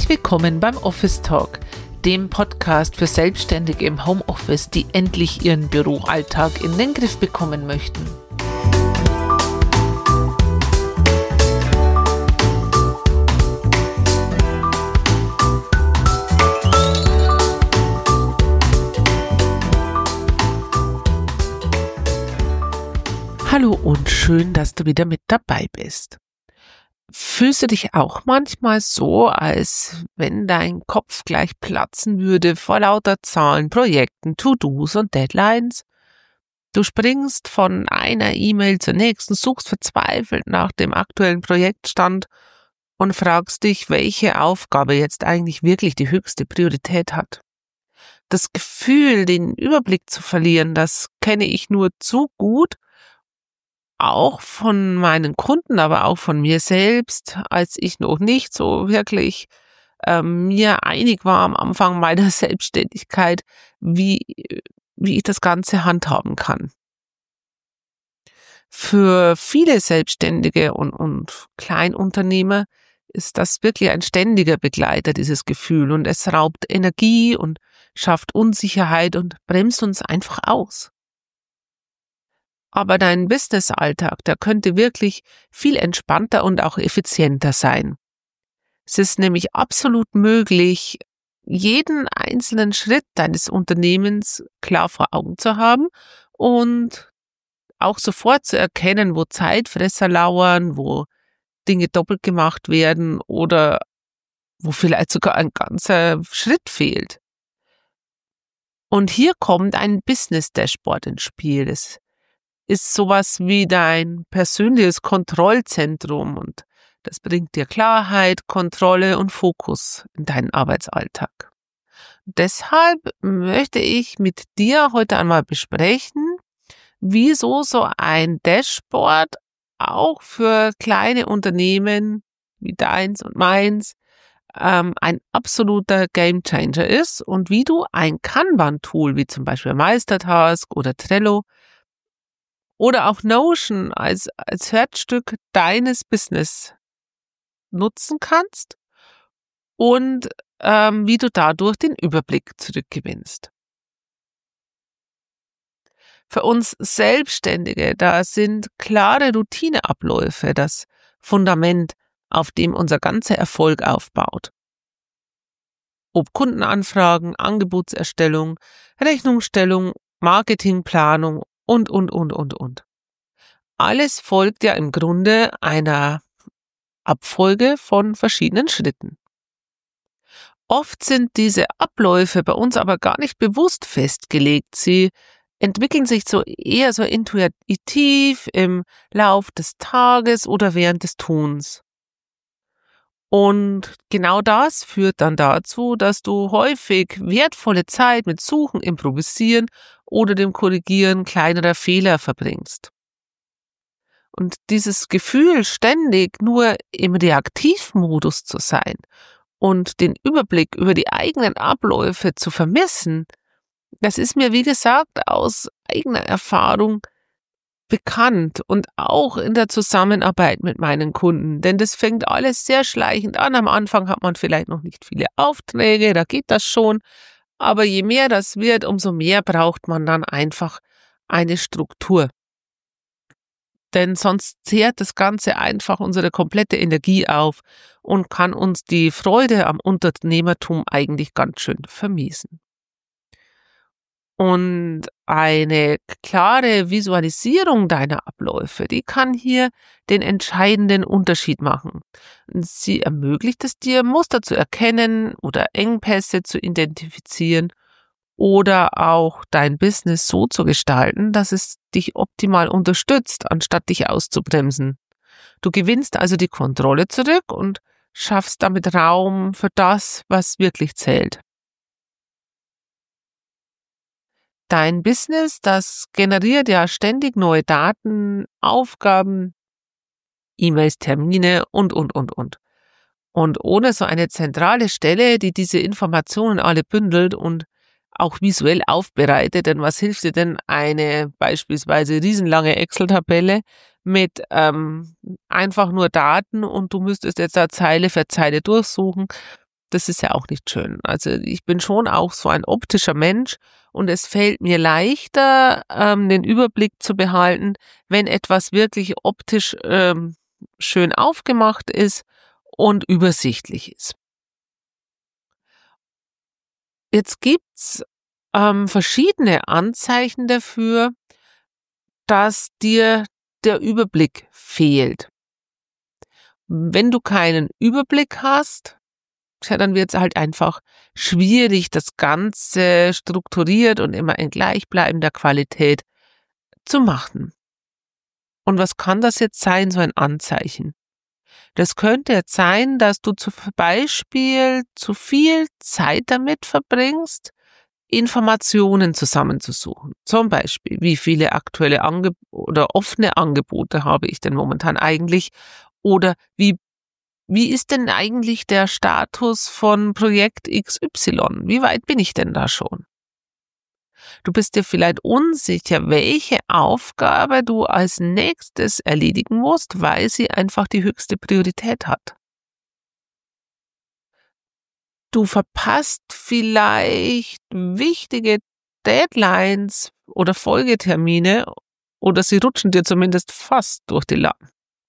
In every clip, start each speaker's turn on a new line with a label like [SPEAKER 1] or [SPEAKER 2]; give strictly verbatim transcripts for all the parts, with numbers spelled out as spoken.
[SPEAKER 1] Herzlich willkommen beim Office Talk, dem Podcast für Selbstständige im Homeoffice, die endlich ihren Büroalltag in den Griff bekommen möchten. Hallo und schön, dass du wieder mit dabei bist. Fühlst du dich auch manchmal so, als wenn dein Kopf gleich platzen würde vor lauter Zahlen, Projekten, To-Dos und Deadlines? Du springst von einer E-Mail zur nächsten, suchst verzweifelt nach dem aktuellen Projektstand und fragst dich, welche Aufgabe jetzt eigentlich wirklich die höchste Priorität hat. Das Gefühl, den Überblick zu verlieren, das kenne ich nur zu gut, auch von meinen Kunden, aber auch von mir selbst, als ich noch nicht so wirklich ähm, mir einig war am Anfang meiner Selbstständigkeit, wie, wie ich das Ganze handhaben kann. Für viele Selbstständige und, und Kleinunternehmer ist das wirklich ein ständiger Begleiter, dieses Gefühl, und es raubt Energie und schafft Unsicherheit und bremst uns einfach aus. Aber dein Business-Alltag, der könnte wirklich viel entspannter und auch effizienter sein. Es ist nämlich absolut möglich, jeden einzelnen Schritt deines Unternehmens klar vor Augen zu haben und auch sofort zu erkennen, wo Zeitfresser lauern, wo Dinge doppelt gemacht werden oder wo vielleicht sogar ein ganzer Schritt fehlt. Und hier kommt ein Business-Dashboard ins Spiel. Das ist sowas wie dein persönliches Kontrollzentrum und das bringt dir Klarheit, Kontrolle und Fokus in deinen Arbeitsalltag. Deshalb möchte ich mit dir heute einmal besprechen, wieso so ein Dashboard auch für kleine Unternehmen wie deins und meins ähm, ein absoluter Gamechanger ist und wie du ein Kanban-Tool wie zum Beispiel Meistertask oder Trello oder auch Notion als, als Herzstück deines Business nutzen kannst und ähm, wie du dadurch den Überblick zurückgewinnst. Für uns Selbstständige, da sind klare Routineabläufe das Fundament, auf dem unser ganzer Erfolg aufbaut. Ob Kundenanfragen, Angebotserstellung, Rechnungsstellung, Marketingplanung und, und, und, und, und. Alles folgt ja im Grunde einer Abfolge von verschiedenen Schritten. Oft sind diese Abläufe bei uns aber gar nicht bewusst festgelegt. Sie entwickeln sich so eher so intuitiv im Lauf des Tages oder während des Tuns. Und genau das führt dann dazu, dass du häufig wertvolle Zeit mit Suchen, Improvisieren oder dem Korrigieren kleinerer Fehler verbringst. Und dieses Gefühl, ständig nur im Reaktivmodus zu sein und den Überblick über die eigenen Abläufe zu vermissen, das ist mir, wie gesagt, aus eigener Erfahrung bekannt und auch in der Zusammenarbeit mit meinen Kunden, denn das fängt alles sehr schleichend an. Am Anfang hat man vielleicht noch nicht viele Aufträge, da geht das schon, aber je mehr das wird, umso mehr braucht man dann einfach eine Struktur. Denn sonst zehrt das Ganze einfach unsere komplette Energie auf und kann uns die Freude am Unternehmertum eigentlich ganz schön vermiesen. Und eine klare Visualisierung deiner Abläufe, die kann hier den entscheidenden Unterschied machen. Sie ermöglicht es dir, Muster zu erkennen oder Engpässe zu identifizieren oder auch dein Business so zu gestalten, dass es dich optimal unterstützt, anstatt dich auszubremsen. Du gewinnst also die Kontrolle zurück und schaffst damit Raum für das, was wirklich zählt. Dein Business, das generiert ja ständig neue Daten, Aufgaben, E-Mails, Termine und, und, und, und. Und ohne so eine zentrale Stelle, die diese Informationen alle bündelt und auch visuell aufbereitet, denn was hilft dir denn eine beispielsweise riesenlange Excel-Tabelle mit ähm, einfach nur Daten und du müsstest jetzt da Zeile für Zeile durchsuchen. das ist ja auch nicht schön. Also ich bin schon auch so ein optischer Mensch und es fällt mir leichter, ähm, den Überblick zu behalten, wenn etwas wirklich optisch ähm, schön aufgemacht ist und übersichtlich ist. Jetzt gibt's ähm, verschiedene Anzeichen dafür, dass dir der Überblick fehlt. Wenn du keinen Überblick hast, tja, dann wird es halt einfach schwierig, das Ganze strukturiert und immer in gleichbleibender Qualität zu machen. Und was kann das jetzt sein, so ein Anzeichen? Das könnte jetzt sein, dass du zum Beispiel zu viel Zeit damit verbringst, Informationen zusammenzusuchen. Zum Beispiel, wie viele aktuelle Angeb- oder offene Angebote habe ich denn momentan eigentlich? Oder wie, wie ist denn eigentlich der Status von Projekt X Y? Wie weit bin ich denn da schon? Du bist dir vielleicht unsicher, welche Aufgabe du als nächstes erledigen musst, weil sie einfach die höchste Priorität hat. Du verpasst vielleicht wichtige Deadlines oder Folgetermine oder sie rutschen dir zumindest fast durch die Lappen.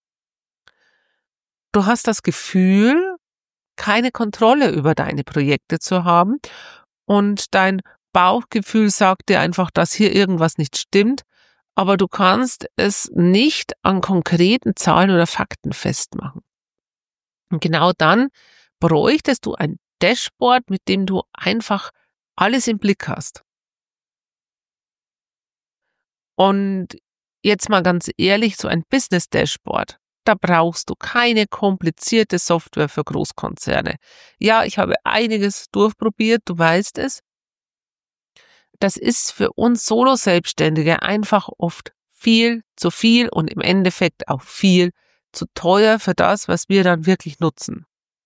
[SPEAKER 1] Du hast das Gefühl, keine Kontrolle über deine Projekte zu haben und dein Bauchgefühl sagt dir einfach, dass hier irgendwas nicht stimmt, aber du kannst es nicht an konkreten Zahlen oder Fakten festmachen. Und genau dann bräuchtest du ein Dashboard, mit dem du einfach alles im Blick hast. Und jetzt mal ganz ehrlich, so ein Business-Dashboard, da brauchst du keine komplizierte Software für Großkonzerne. Ja, ich habe einiges durchprobiert, du weißt es. Das ist für uns Solo-Selbstständige einfach oft viel zu viel und im Endeffekt auch viel zu teuer für das, was wir dann wirklich nutzen.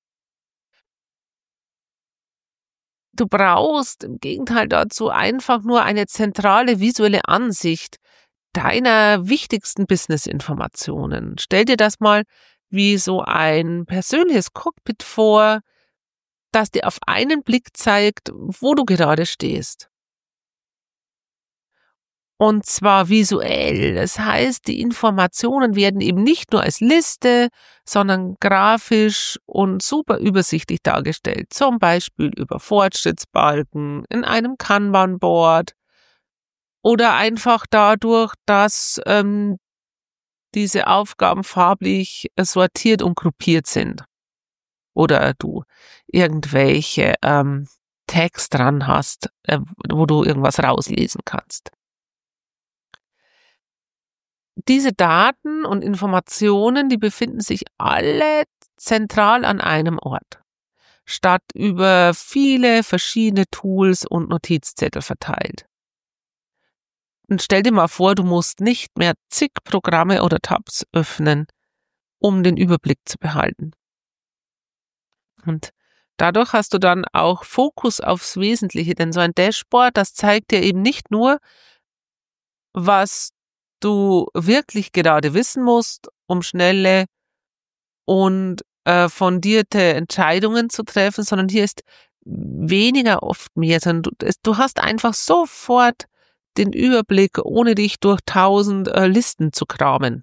[SPEAKER 1] Du brauchst im Gegenteil dazu einfach nur eine zentrale visuelle Ansicht deiner wichtigsten Business-Informationen. Stell dir das mal wie so ein persönliches Cockpit vor, das dir auf einen Blick zeigt, wo du gerade stehst. Und zwar visuell. Das heißt, die Informationen werden eben nicht nur als Liste, sondern grafisch und super übersichtlich dargestellt. Zum Beispiel über Fortschrittsbalken in einem Kanban-Board oder einfach dadurch, dass ähm, diese Aufgaben farblich sortiert und gruppiert sind. Oder du irgendwelche ähm, Tags dran hast, äh, wo du irgendwas rauslesen kannst. Diese Daten und Informationen, die befinden sich alle zentral an einem Ort, statt über viele verschiedene Tools und Notizzettel verteilt. Und stell dir mal vor, du musst nicht mehr zig Programme oder Tabs öffnen, um den Überblick zu behalten. Und dadurch hast du dann auch Fokus aufs Wesentliche, denn so ein Dashboard, das zeigt dir eben nicht nur, was du wirklich gerade wissen musst, um schnelle und äh, fundierte Entscheidungen zu treffen, sondern hier ist weniger oft mehr, sondern du, du hast einfach sofort den Überblick, ohne dich durch tausend äh, Listen zu kramen.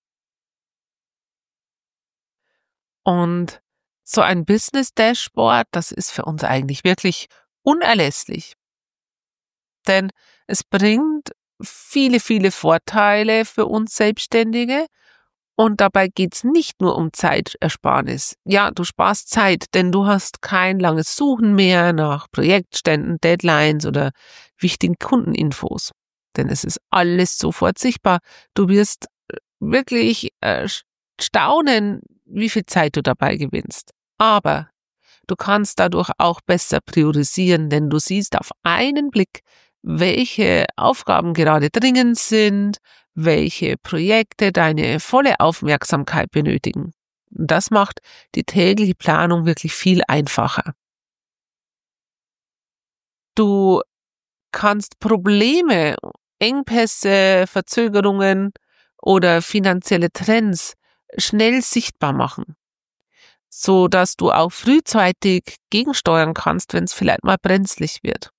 [SPEAKER 1] Und so ein Business-Dashboard, das ist für uns eigentlich wirklich unerlässlich. Denn es bringt viele, viele Vorteile für uns Selbstständige und dabei geht's nicht nur um Zeitersparnis. Ja, du sparst Zeit, denn du hast kein langes Suchen mehr nach Projektständen, Deadlines oder wichtigen Kundeninfos. Denn es ist alles sofort sichtbar. Du wirst wirklich äh, staunen, wie viel Zeit du dabei gewinnst. Aber du kannst dadurch auch besser priorisieren, denn du siehst auf einen Blick, welche Aufgaben gerade dringend sind, welche Projekte deine volle Aufmerksamkeit benötigen. Und das macht die tägliche Planung wirklich viel einfacher. Du kannst Probleme, Engpässe, Verzögerungen oder finanzielle Trends schnell sichtbar machen. so dass du auch frühzeitig gegensteuern kannst, wenn es vielleicht mal brenzlig wird.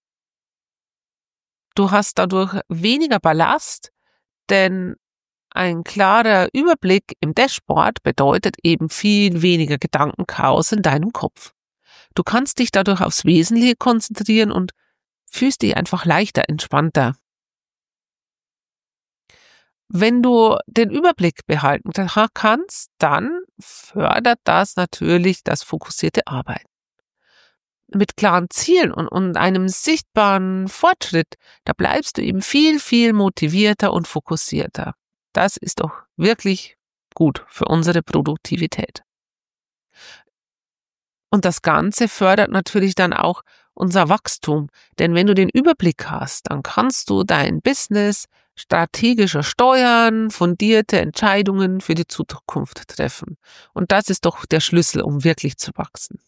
[SPEAKER 1] Du hast dadurch weniger Ballast, denn ein klarer Überblick im Dashboard bedeutet eben viel weniger Gedankenchaos in deinem Kopf. Du kannst dich dadurch aufs Wesentliche konzentrieren und fühlst dich einfach leichter, entspannter. Wenn du den Überblick behalten kannst, dann fördert das natürlich das fokussierte Arbeiten. Mit klaren Zielen und, und einem sichtbaren Fortschritt, da bleibst du eben viel, viel motivierter und fokussierter. Das ist doch wirklich gut für unsere Produktivität. Und das Ganze fördert natürlich dann auch unser Wachstum, denn wenn du den Überblick hast, dann kannst du dein Business strategischer steuern, fundierte Entscheidungen für die Zukunft treffen. Und das ist doch der Schlüssel, um wirklich zu wachsen.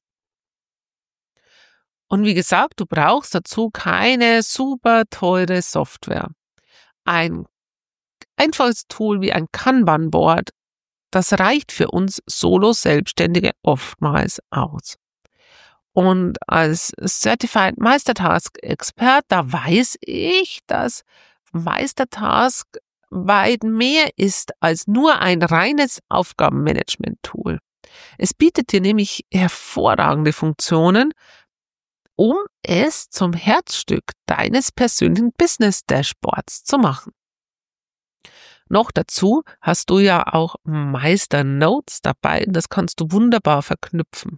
[SPEAKER 1] Und wie gesagt, du brauchst dazu keine super teure Software. Ein einfaches Tool wie ein Kanban-Board, das reicht für uns Solo-Selbstständige oftmals aus. Und als Certified Meistertask-Expert, da weiß ich, dass Meistertask weit mehr ist als nur ein reines Aufgabenmanagement-Tool. Es bietet dir nämlich hervorragende Funktionen, um es zum Herzstück deines persönlichen Business-Dashboards zu machen. Noch dazu hast du ja auch Meister-Notes dabei, das kannst du wunderbar verknüpfen.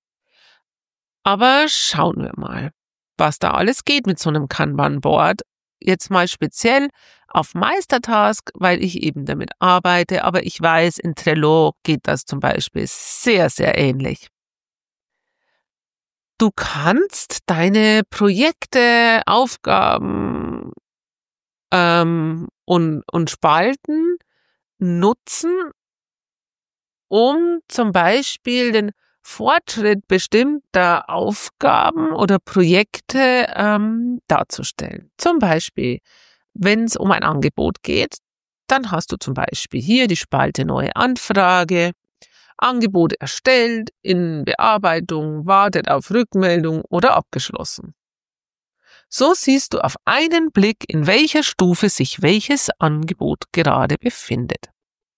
[SPEAKER 1] Aber schauen wir mal, was da alles geht mit so einem Kanban-Board. Jetzt mal speziell auf Meistertask, weil ich eben damit arbeite, aber ich weiß, in Trello geht das zum Beispiel sehr, sehr ähnlich. Du kannst deine Projekte, Aufgaben ähm, und, und Spalten nutzen, um zum Beispiel den Fortschritt bestimmter Aufgaben oder Projekte ähm, darzustellen. Zum Beispiel, wenn es um ein Angebot geht, dann hast du zum Beispiel hier die Spalte Neue Anfrage, Angebot erstellt, in Bearbeitung, wartet auf Rückmeldung oder abgeschlossen. So siehst du auf einen Blick, in welcher Stufe sich welches Angebot gerade befindet.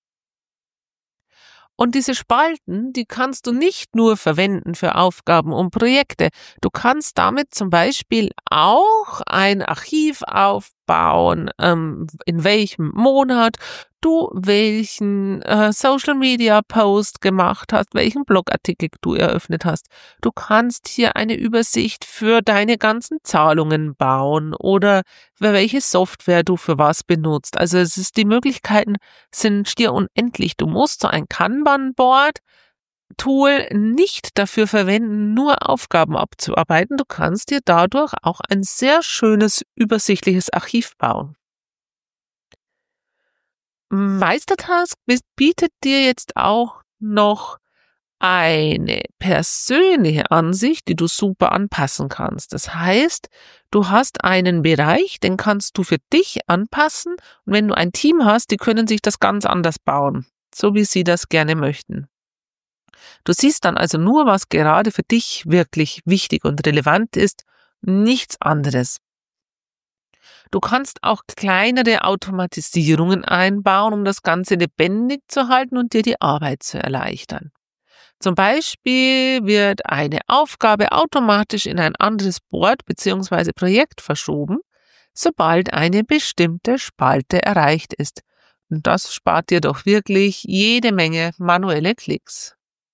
[SPEAKER 1] Und diese Spalten, die kannst du nicht nur verwenden für Aufgaben und Projekte. Du kannst damit zum Beispiel auch ein Archiv aufbauen, ähm, in welchem Monat du welchen äh, Social Media Post gemacht hast, welchen Blogartikel du eröffnet hast. Du kannst hier eine Übersicht für deine ganzen Zahlungen bauen oder für welche Software du für was benutzt. Also es ist, die Möglichkeiten sind schier unendlich. Du musst so ein Kanban-Board Tool nicht dafür verwenden, nur Aufgaben abzuarbeiten. Du kannst dir dadurch auch ein sehr schönes, übersichtliches Archiv bauen. Meistertask bietet dir jetzt auch noch eine persönliche Ansicht, die du super anpassen kannst. Das heißt, du hast einen Bereich, den kannst du für dich anpassen und wenn du ein Team hast, die können sich das ganz anders bauen, so wie sie das gerne möchten. Du siehst dann also nur, was gerade für dich wirklich wichtig und relevant ist, nichts anderes. Du kannst auch kleinere Automatisierungen einbauen, um das Ganze lebendig zu halten und dir die Arbeit zu erleichtern. Zum Beispiel wird eine Aufgabe automatisch in ein anderes Board bzw. Projekt verschoben, sobald eine bestimmte Spalte erreicht ist. Und das spart dir doch wirklich jede Menge manuelle Klicks.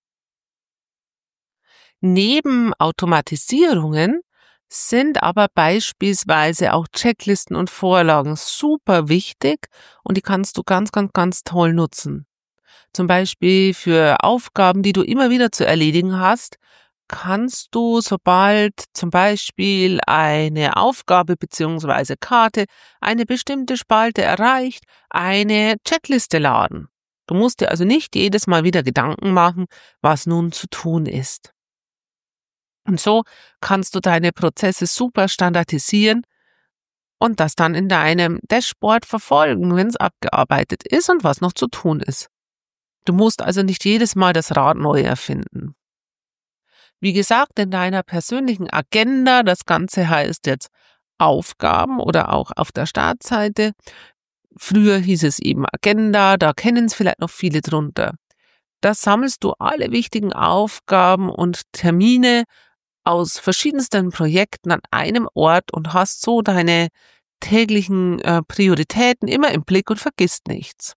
[SPEAKER 1] Neben Automatisierungen sind aber beispielsweise auch Checklisten und Vorlagen super wichtig und die kannst du ganz, ganz, ganz toll nutzen. Zum Beispiel für Aufgaben, die du immer wieder zu erledigen hast, kannst du, sobald zum Beispiel eine Aufgabe bzw. Karte eine bestimmte Spalte erreicht, eine Checkliste laden. Du musst dir also nicht jedes Mal wieder Gedanken machen, was nun zu tun ist. Und so kannst du deine Prozesse super standardisieren und das dann in deinem Dashboard verfolgen, wenn es abgearbeitet ist und was noch zu tun ist. Du musst also nicht jedes Mal das Rad neu erfinden. Wie gesagt, in deiner persönlichen Agenda, das Ganze heißt jetzt Aufgaben oder auch auf der Startseite. Früher hieß es eben Agenda, da kennen es vielleicht noch viele drunter. Da sammelst du alle wichtigen Aufgaben und Termine aus verschiedensten Projekten an einem Ort und hast so deine täglichen äh, Prioritäten immer im Blick und vergisst nichts.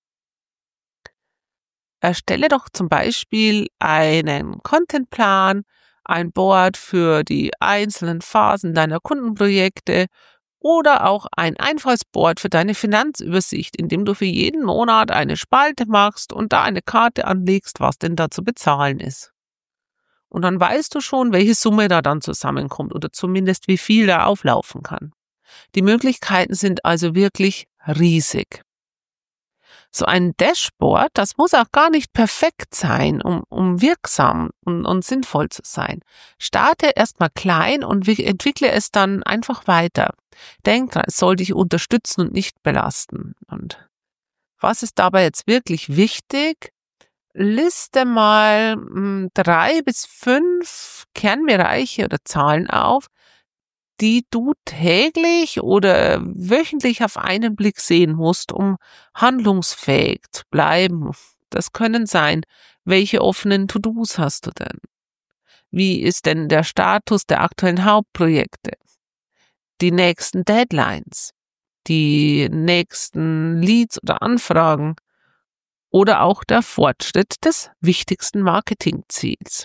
[SPEAKER 1] Erstelle doch zum Beispiel einen Contentplan, ein Board für die einzelnen Phasen deiner Kundenprojekte oder auch ein einfaches Board für deine Finanzübersicht, in dem du für jeden Monat eine Spalte machst und da eine Karte anlegst, was denn da zu bezahlen ist. Und dann weißt du schon, welche Summe da dann zusammenkommt oder zumindest wie viel da auflaufen kann. Die Möglichkeiten sind also wirklich riesig. So ein Dashboard, das muss auch gar nicht perfekt sein, um, um wirksam und, und sinnvoll zu sein. Starte erstmal klein und entwickle es dann einfach weiter. Denk dran, es soll dich unterstützen und nicht belasten. Und was ist dabei jetzt wirklich wichtig? Liste mal mh, drei bis fünf Kernbereiche oder Zahlen auf, die du täglich oder wöchentlich auf einen Blick sehen musst, um handlungsfähig zu bleiben. Das können sein, welche offenen To-Dos hast du denn? Wie ist denn der Status der aktuellen Hauptprojekte? Die nächsten Deadlines? Die nächsten Leads oder Anfragen? Oder auch der Fortschritt des wichtigsten Marketingziels.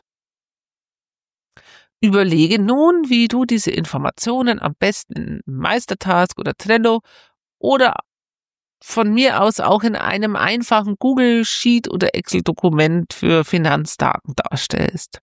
[SPEAKER 1] Überlege nun, wie du diese Informationen am besten in Meistertask oder Trello oder von mir aus auch in einem einfachen Google Sheet oder Excel-Dokument für Finanzdaten darstellst.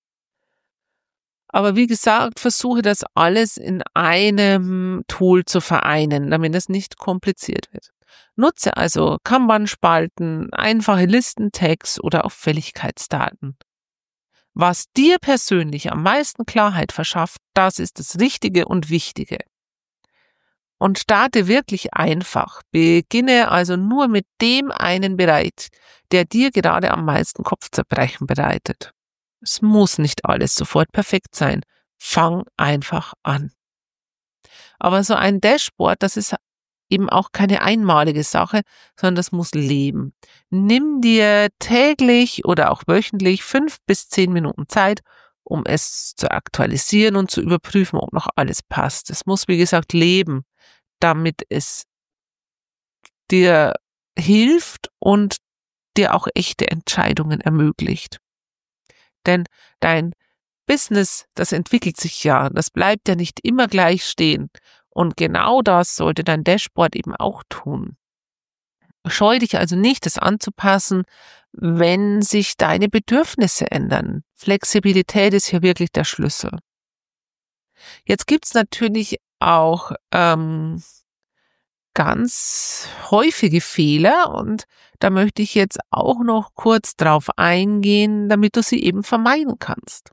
[SPEAKER 1] Aber wie gesagt, versuche das alles in einem Tool zu vereinen, damit es nicht kompliziert wird. Nutze also Kanban-Spalten, einfache Listen-Tags oder auch Fälligkeitsdaten. Was dir persönlich am meisten Klarheit verschafft, das ist das Richtige und Wichtige. Und starte wirklich einfach. Beginne also nur mit dem einen Bereich, der dir gerade am meisten Kopfzerbrechen bereitet. Es muss nicht alles sofort perfekt sein. Fang einfach an. Aber so ein Dashboard, das ist eben auch keine einmalige Sache, sondern das muss leben. Nimm dir täglich oder auch wöchentlich fünf bis zehn Minuten Zeit, um es zu aktualisieren und zu überprüfen, ob noch alles passt. Es muss, wie gesagt, leben, damit es dir hilft und dir auch echte Entscheidungen ermöglicht. Denn dein Business, das entwickelt sich ja, das bleibt ja nicht immer gleich stehen. Und genau das sollte dein Dashboard eben auch tun. Scheu dich also nicht, es anzupassen, wenn sich deine Bedürfnisse ändern. Flexibilität ist hier wirklich der Schlüssel. Jetzt gibt's natürlich auch ähm, ganz häufige Fehler und da möchte ich jetzt auch noch kurz drauf eingehen, damit du sie eben vermeiden kannst.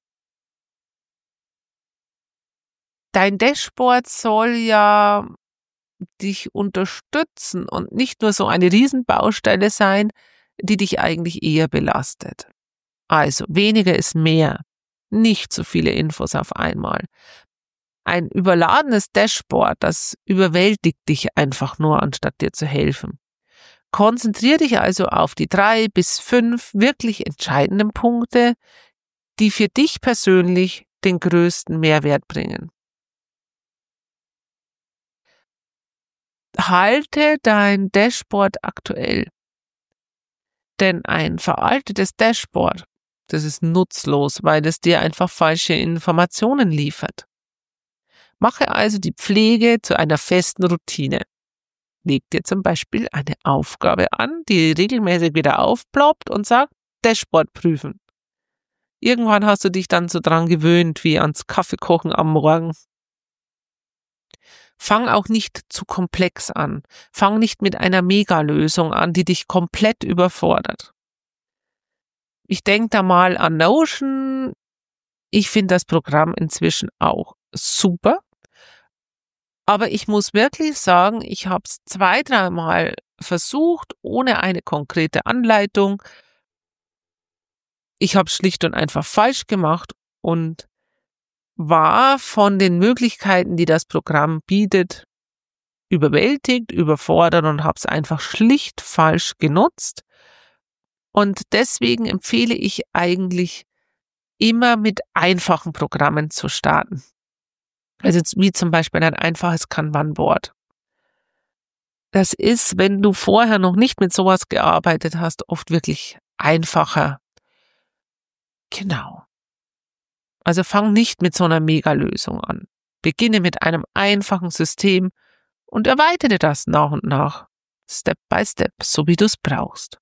[SPEAKER 1] Dein Dashboard soll ja dich unterstützen und nicht nur so eine Riesenbaustelle sein, die dich eigentlich eher belastet. Also weniger ist mehr, nicht so viele Infos auf einmal. Ein überladenes Dashboard, das überwältigt dich einfach nur, anstatt dir zu helfen. Konzentriere dich also auf die drei bis fünf wirklich entscheidenden Punkte, die für dich persönlich den größten Mehrwert bringen. Halte dein Dashboard aktuell. Denn ein veraltetes Dashboard, das ist nutzlos, weil es dir einfach falsche Informationen liefert. Mache also die Pflege zu einer festen Routine. Leg dir zum Beispiel eine Aufgabe an, die regelmäßig wieder aufploppt und sagt, Dashboard prüfen. Irgendwann hast du dich dann so dran gewöhnt, wie ans Kaffeekochen am Morgen. Fang auch nicht zu komplex an. Fang nicht mit einer Mega-Lösung an, die dich komplett überfordert. Ich denke da mal an Notion. Ich finde das Programm inzwischen auch super. Aber ich muss wirklich sagen, ich habe es zwei, dreimal versucht, ohne eine konkrete Anleitung. ich habe schlicht und einfach falsch gemacht und war von den Möglichkeiten, die das Programm bietet, überwältigt, überfordert und habe es einfach schlicht falsch genutzt. Und deswegen empfehle ich eigentlich immer mit einfachen Programmen zu starten. Also wie zum Beispiel ein einfaches Kanban-Board. Das ist, wenn du vorher noch nicht mit sowas gearbeitet hast, oft wirklich einfacher. Genau. Also fang nicht mit so einer Mega-Lösung an. Beginne mit einem einfachen System und erweitere das nach und nach, Step by Step, so wie du es brauchst.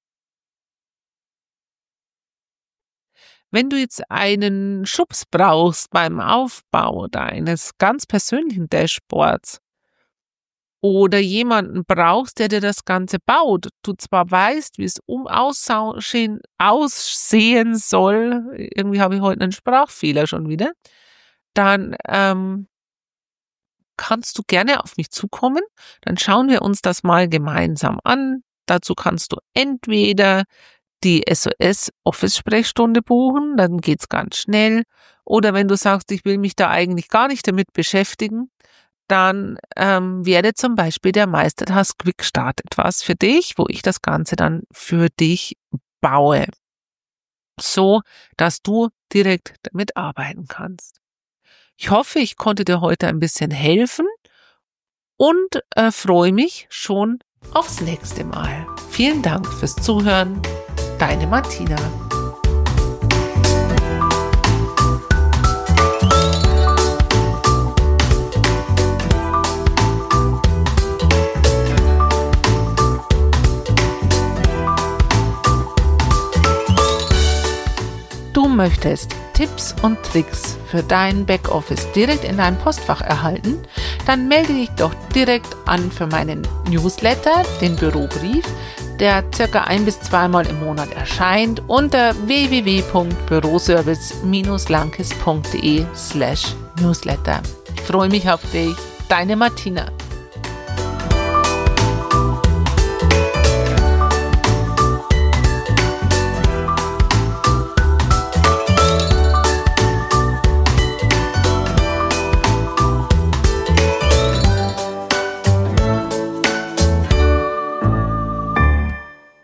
[SPEAKER 1] Wenn du jetzt einen Schubs brauchst beim Aufbau deines ganz persönlichen Dashboards oder jemanden brauchst, der dir das Ganze baut, du zwar weißt, wie es um aussehen, aussehen soll, irgendwie habe ich heute einen Sprachfehler schon wieder, dann ähm, kannst du gerne auf mich zukommen, dann schauen wir uns das mal gemeinsam an. Dazu kannst du entweder die S O S-Office-Sprechstunde buchen, dann geht's ganz schnell. Oder wenn du sagst, ich will mich da eigentlich gar nicht damit beschäftigen, dann ähm, wäre zum Beispiel der Meistertask Quick Start etwas für dich, wo ich das Ganze dann für dich baue, so dass du direkt damit arbeiten kannst. Ich hoffe, ich konnte dir heute ein bisschen helfen und äh, freue mich schon aufs nächste Mal. Vielen Dank fürs Zuhören. Deine Martina. Du möchtest Tipps und Tricks für dein Backoffice direkt in deinem Postfach erhalten? Dann melde dich doch direkt an für meinen Newsletter, den Bürobrief, der circa ein- bis zweimal im Monat erscheint unter w w w punkt büroservice Bindestrich lankes punkt de slash newsletter. Ich freue mich auf dich, deine Martina.